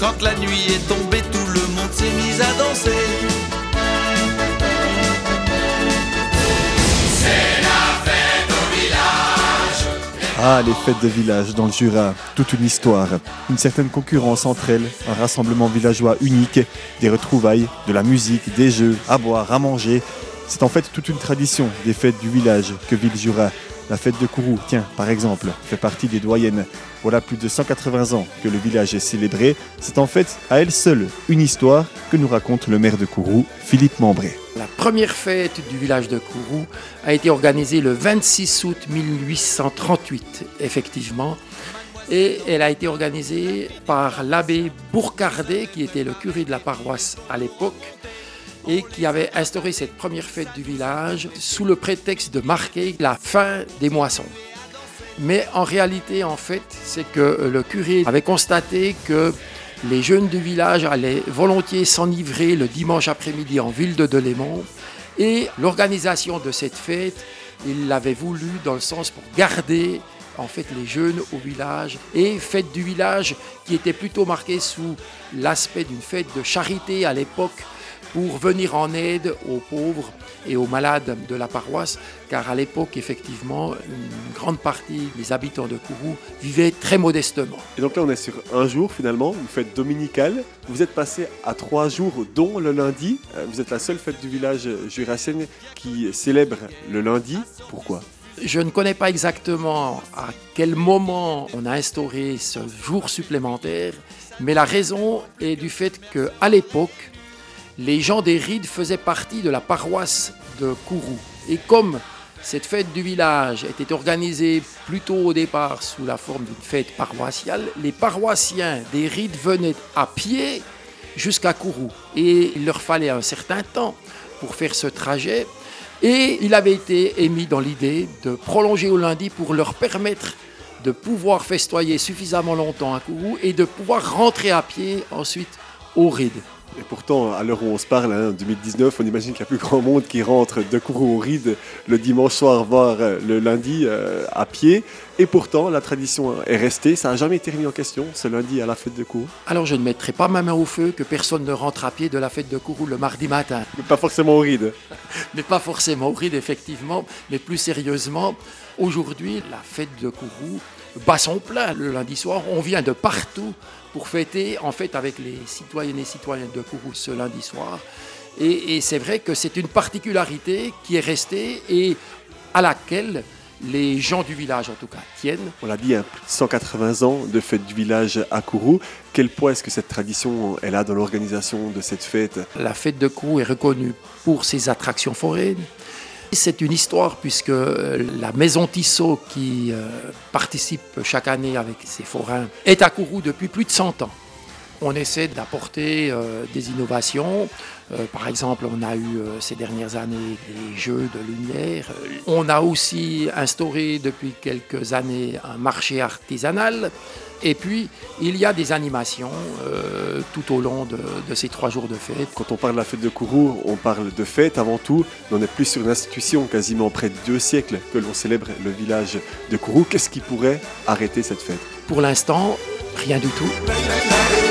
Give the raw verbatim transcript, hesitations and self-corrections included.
Quand la nuit est tombée, tout le monde s'est mis à danser. C'est la fête au village. Ah, les fêtes de village dans le Jura, toute une histoire, une certaine concurrence entre elles, un rassemblement villageois unique, des retrouvailles, de la musique, des jeux, à boire, à manger. C'est en fait toute une tradition des fêtes du village que vit le Jura. La fête de Kourou, tiens, par exemple, fait partie des doyennes. Voilà plus de cent quatre-vingts ans que le village est célébré. C'est en fait à elle seule une histoire que nous raconte le maire de Kourou, Philippe Membré. La première fête du village de Kourou a été organisée le vingt-six août mille huit cent trente-huit, effectivement. Et elle a été organisée par l'abbé Bourcardet, qui était le curé de la paroisse à l'époque, et qui avait instauré cette première fête du village sous le prétexte de marquer la fin des moissons. Mais en réalité, en fait, c'est que le curé avait constaté que les jeunes du village allaient volontiers s'enivrer le dimanche après-midi en ville de Delémont, et l'organisation de cette fête, il l'avait voulu dans le sens pour garder en fait les jeunes au village, et fête du village qui était plutôt marquée sous l'aspect d'une fête de charité à l'époque, pour venir en aide aux pauvres et aux malades de la paroisse, car à l'époque, effectivement, une grande partie des habitants de Kourou vivaient très modestement. Et donc là, on est sur un jour finalement, une fête dominicale. Vous êtes passé à trois jours, dont le lundi. Vous êtes la seule fête du village jurassien qui célèbre le lundi. Pourquoi ? Je ne connais pas exactement à quel moment on a instauré ce jour supplémentaire, mais la raison est du fait qu'à l'époque, les gens des Rides faisaient partie de la paroisse de Kourou. Et comme cette fête du village était organisée plutôt au départ sous la forme d'une fête paroissiale, les paroissiens des Rides venaient à pied jusqu'à Kourou. Et il leur fallait un certain temps pour faire ce trajet. Et il avait été émis dans l'idée de prolonger au lundi pour leur permettre de pouvoir festoyer suffisamment longtemps à Kourou et de pouvoir rentrer à pied ensuite aux Rides. Et pourtant, à l'heure où on se parle, hein, en deux mille dix-neuf, on imagine qu'il y a plus grand monde qui rentre de Kourou aux Rides le dimanche soir, voire le lundi euh, à pied. Et pourtant, la tradition est restée. Ça n'a jamais été remis en question, ce lundi à la fête de Kourou. Alors, je ne mettrai pas ma main au feu que personne ne rentre à pied de la fête de Kourou le mardi matin. Mais pas forcément aux Rides. Mais pas forcément aux Rides, effectivement. Mais plus sérieusement, aujourd'hui, la fête de Kourou bat son plein le lundi soir. On vient de partout pour fêter en fait avec les citoyennes et citoyens de Kourou ce lundi soir. Et, et c'est vrai que c'est une particularité qui est restée et à laquelle les gens du village en tout cas tiennent. On l'a dit, hein, plus de cent quatre-vingts ans de fête du village à Kourou. Quel poids est-ce que cette tradition elle a dans l'organisation de cette fête ? La fête de Kourou est reconnue pour ses attractions foraines. C'est une histoire puisque la maison Tissot qui euh, participe chaque année avec ses forains est à Kourou depuis plus de cent ans. On essaie d'apporter euh, des innovations. Euh, par exemple, on a eu euh, ces dernières années des jeux de lumière. On a aussi instauré depuis quelques années un marché artisanal. Et puis, il y a des animations euh, tout au long de, de ces trois jours de fête. Quand on parle de la fête de Kourou, on parle de fête avant tout, mais on est plus sur une institution, quasiment près de deux siècles que l'on célèbre le village de Kourou. Qu'est-ce qui pourrait arrêter cette fête ? Pour l'instant, rien du tout.